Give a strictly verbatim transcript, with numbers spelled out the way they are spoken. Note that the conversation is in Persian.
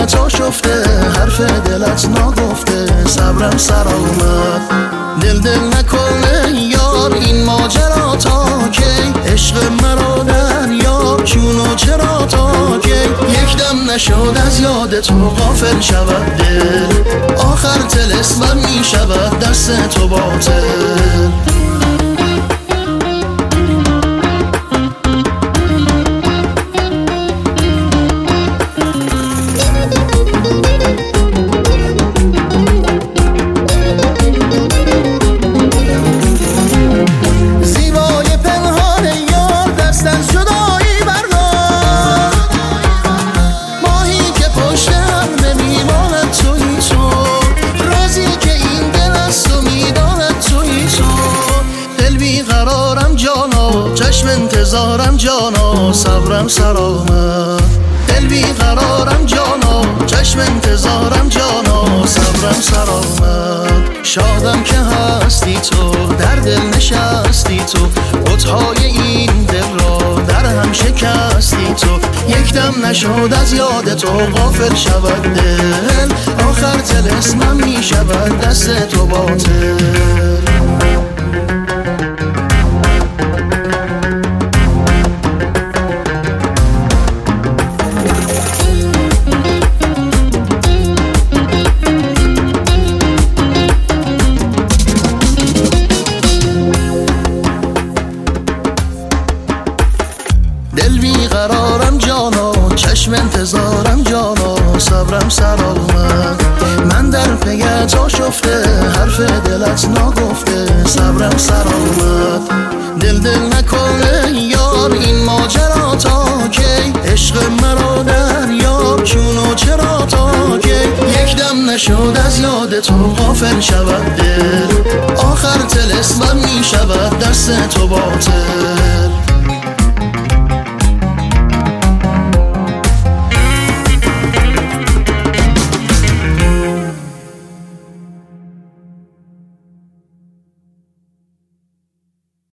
پگت آشفته، حرف دلت ناگفته، صبرم سر آمد. دل دل نکنه یار این ماجرا تا کی، عشق مرا دریا چون و چرا تا کی. یک دم نشد از یاد تو غافل شود دل، آخر طلسمم می شود دست تو باطل. چشم انتظارم جانا، صبرم سر آمد. دل بیقرارم جانا، چشم انتظارم جانا، صبرم سر آمد. شادم که هستی تو، در دل نشستی تو، بت‌های این دل را در هم شکستی تو. یک دم نشد از یاد تو غافل شود دل، آخر طلسمم می شود دست تو باطل. دل بیقرارم جانا، چشم انتظارم جانا، صبرم سر آمد. من در پگت آشفته، حرف دلت ناگفته، صبرم سر آمد. دل دل نکنه یار این ماجرا تا کی، عشق مرا دریا چون و چرا تا کی. یک دم نشد از یاد تو غافل شود دل، آخر طلسمم می شود دست تو باطل.